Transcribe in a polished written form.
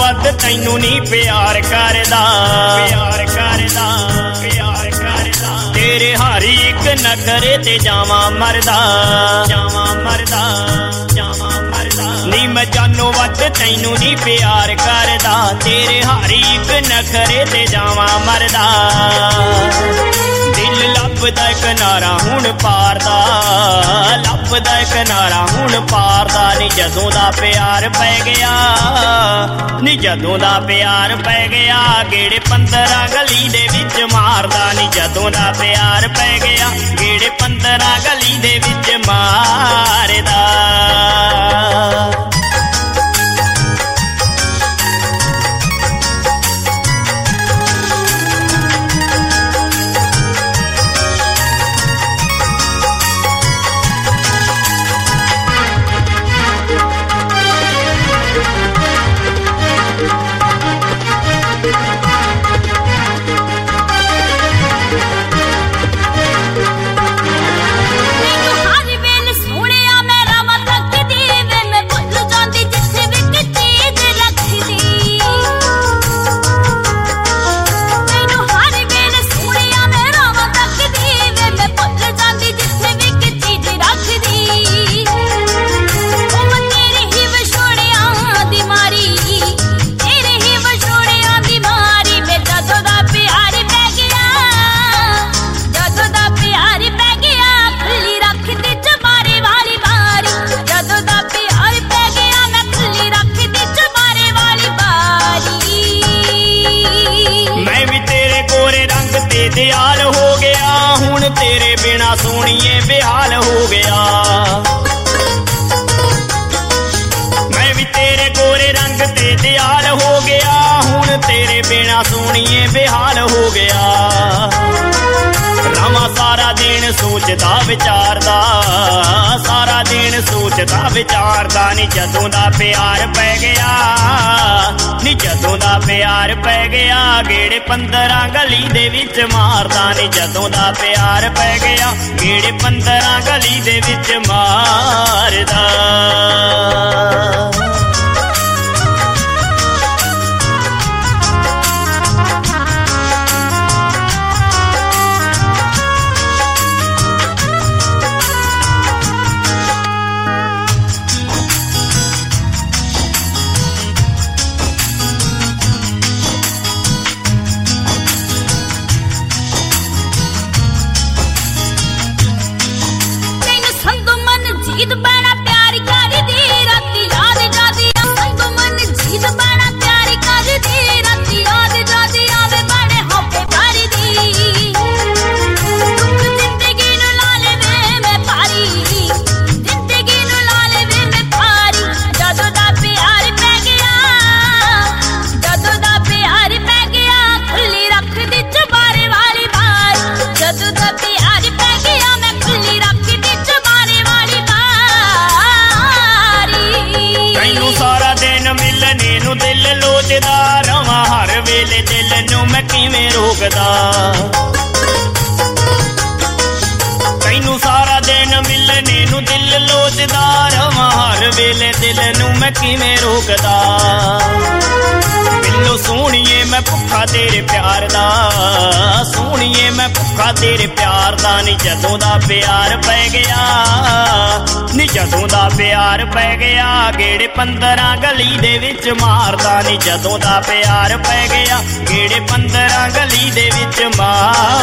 ਵੱਧ ਤੈਨੂੰ ਨੀ ਪਿਆਰ ਕਰਦਾ, ਪਿਆਰ ਕਰਦਾ, ਪਿਆਰ ਕਰਦਾ। ਤੇਰੇ ਹਾਰੀ ਇੱਕ ਨਖਰੇ ਤੇ ਜਾਵਾਂ ਮਰਦਾ, ਜਾਵਾਂ ਮਰਦਾ, ਜਾਵਾਂ ਮਰਦਾ। ਨੀ ਮੈਂ ਜਾਨੋਂ ਵੱਧ ਤੈਨੂੰ ਨੀ ਪਿਆਰ ਕਰਦਾ, ਤੇਰੇ ਹਾਰੀ ਇੱਕ ਨਖਰੇ ਤੇ ਜਾਵਾਂ ਮਰਦਾ। ਦਿਲ ਲੱਭਦਾ ਕਿਨਾਰਾ ਹੁਣ ਪਾਰ ਦਾ, ਲੱਭਦਾ ਕਿਨਾਰਾ ਹੁਣ ਪਾਰ ਦਾ। ਨੀ ਜਦੋਂ ਦਾ ਪਿਆਰ ਪੈ ਗਿਆ, ਨੀ ਜਦੋਂ ਦਾ ਪਿਆਰ ਪੈ ਗਿਆ, ਗੇੜੇ 15 ਗਲੀ ਦੇ ਵਿੱਚ ਮਾਰਦਾ। ਨੀ ਜਦੋਂ ਦਾ ਪਿਆਰ ਪੈ ਗਿਆ, ਗੇੜੇ 15 ਗਲੀ ਦੇ ਵਿੱਚ ਮਾਰਦਾ। ਦਿਆਲ ਹੋ ਗਿਆ ਹੁਣ ਤੇਰੇ ਬਿਨਾ ਸੋਹਣੀਏ ਬੇਹਾਲ ਹੋ ਗਿਆ। ਮੈਂ ਵੀ ਤੇਰੇ ਗੋਰੇ ਰੰਗ ਤੇ ਦਿਆਲ ਹੋ ਗਿਆ ਹੁਣ ਤੇਰੇ ਬਿਨਾ ਸੋਹਣੀਏ ਬੇਹਾਲ ਹੋ ਗਿਆ। ਰਾਵਾਂ ਸਾਰਾ ਦਿਨ ਸੋਚਦਾ ਵਿਚਾਰਦਾ, ਸਾਰਾ ਦਿਨ ਸੋਚਦਾ ਵਿਚਾਰਦਾ। ਨੀ ਜਦੋਂ ਦਾ ਪਿਆਰ ਪੈ ਗਿਆ, ਨੀ ਜਦੋਂ ਦਾ ਪਿਆਰ ਪੈ ਗਿਆ, ਗੇੜੇ 15 ਗਲੀ ਦੇ ਵਿੱਚ ਮਾਰਦਾ। ਨੀ ਜਦੋਂ ਦਾ ਪਿਆਰ ਪੈ ਗਿਆ, ਗੇੜੇ 15 ਗਲੀ ਦੇ ਵਿੱਚ ਮਾਰਦਾ। ਜੀਤ ਬੜਾ ਪਿਆਰ ਕਰਦੀ ਰਾਤੀ ਯਾਦ ਜਾਦੀ ਆ, ਸੰਗ ਮਨ ਜੀਤ ਬੜਾ ਪਿਆਰ ਕਰਦੀ ਰਾਤੀ ਯਾਦ ਜਾਦੀ ਆਵੇ ਬੜੇ ਹੋਪੇ ਭਰਦੀ। ਦੁੱਖ ਜ਼ਿੰਦਗੀ ਨੂੰ ਲਾ ਲਵੇ ਮੈਂ ਭਾਰੀ, ਜ਼ਿੰਦਗੀ ਨੂੰ ਲਾ ਲਵੇ ਮੈਂ ਭਾਰੀ। ਜਦੋਂ ਦਾ ਪਿਆਰ ਪੈ ਗਿਆ, ਜਦੋਂ ਦਾ ਪਿਆਰ ਪੈ ਗਿਆ, ਖੁੱਲੀ ਰੱਖਦੀ ਚੁਬਾਰੇ ਵਾਲੀ ਬਾਰ। ਜਦੋਂ ਦਾ ਪਿਆਰ ਪੈ ਗਿਆ, ਮੈਂ ਖੁੱਲੀ ਰੱਖਦੀ ਚੁਬਾਰੇ ਵਾਲੀ ਬਾਰ। ਤੈਨੂੰ ਸਾਰਾ ਦਿਨ ਮਿਲਣੇ ਨੂੰ ਦਿਲ ਲੋਚਦਾ ਰਵਾਂ, ਹਰ ਵੇਲੇ ਦਿਲ ਨੂੰ ਮੈਂ ਕਿਵੇਂ ਰੋਕਦਾ। ਤੈਨੂੰ ਸਾਰਾ ਦਿਨ ਮਿਲਣੇ ਨੂੰ ਦਿਲ ਲੋਚਦਾ ਰਵਾਂ, ਹਰ ਵੇਲੇ ਦਿਲ ਨੂੰ ਮੈਂ ਕਿਵੇਂ ਰੋਕਦਾ। ਦਿਲੋਂ ਸੋਹਣੀਏ ਮੈਂ ਭੁੱਖਾ ਤੇਰੇ ਪਿਆਰ ਦਾ, ਸੋਹਣੀਏ ਮੈਂ ਭੁੱਖਾ ਤੇਰੇ ਪਿਆਰ ਦਾ। ਨੀ ਜਦੋਂ ਦਾ ਪਿਆਰ ਪੈ ਗਿਆ, ਨੀ ਜਦੋਂ ਦਾ ਪਿਆਰ ਪੈ ਗਿਆ, ਗੇੜੇ 15 ਗਲੀ ਦੇ ਵਿੱਚ ਮਾਰਦਾ। ਨੀ ਜਦੋਂ ਦਾ ਪਿਆਰ ਪੈ ਗਿਆ, ਗੇੜੇ 15 ਗਲੀ ਦੇ ਵਿੱਚ ਮਾਰਦਾ।